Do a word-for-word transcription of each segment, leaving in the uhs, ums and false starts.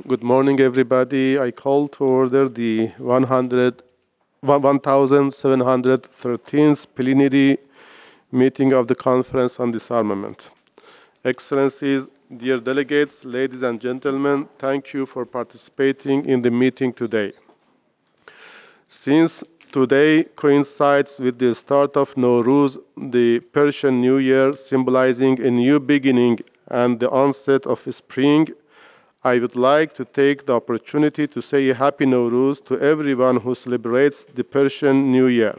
Good morning, everybody. I call to order the one hundred, one thousand seven hundred thirteenth plenary meeting of the Conference on Disarmament. Excellencies, dear delegates, ladies and gentlemen, thank you for participating in the meeting today. Since today coincides with the start of Nowruz, the Persian New Year, symbolizing a new beginning and the onset of spring, I would like to take the opportunity to say a Happy Nowruz to everyone who celebrates the Persian New Year.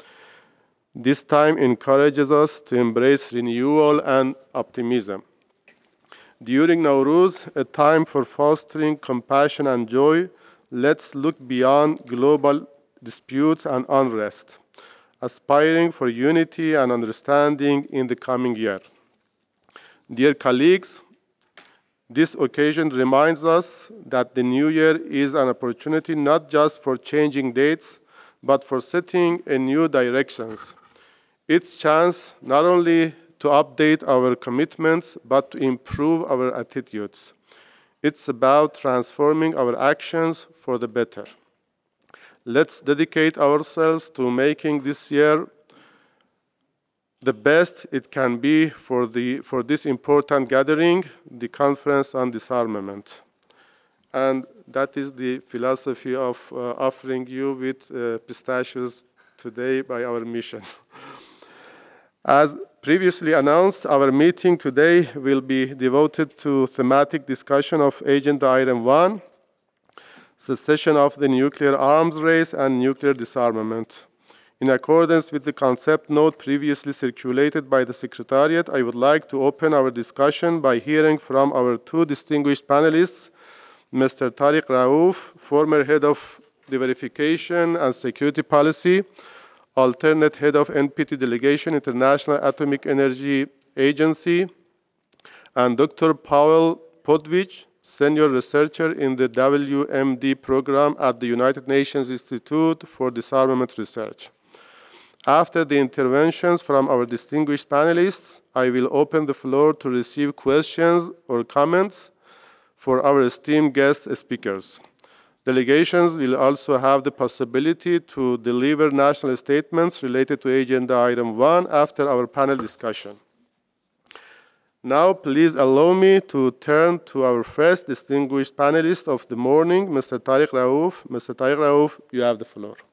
This time encourages us to embrace renewal and optimism. During Nowruz, a time for fostering compassion and joy, let's look beyond global disputes and unrest, aspiring for unity and understanding in the coming year. Dear colleagues, this occasion reminds us that the new year is an opportunity not just for changing dates, but for setting a new directions. It's a chance not only to update our commitments, but to improve our attitudes. It's about transforming our actions for the better. Let's dedicate ourselves to making this year the best it can be for, the, for this important gathering, the Conference on Disarmament. And that is the philosophy of uh, offering you with uh, pistachios today by our mission. As previously announced, our meeting today will be devoted to thematic discussion of Agenda Item one, cessation of the nuclear arms race and nuclear disarmament. In accordance with the concept note previously circulated by the Secretariat, I would like to open our discussion by hearing from our two distinguished panelists, Mister Tariq Raouf, former head of the Verification and Security Policy, alternate head of N P T Delegation, International Atomic Energy Agency, and Doctor Pavel Podvich, senior researcher in the W M D program at the United Nations Institute for Disarmament Research. After the interventions from our distinguished panelists, I will open the floor to receive questions or comments for our esteemed guest speakers. Delegations will also have the possibility to deliver national statements related to Agenda Item one after our panel discussion. Now, please allow me to turn to our first distinguished panelist of the morning, Mister Tariq Raouf. Mister Tariq Raouf, you have the floor.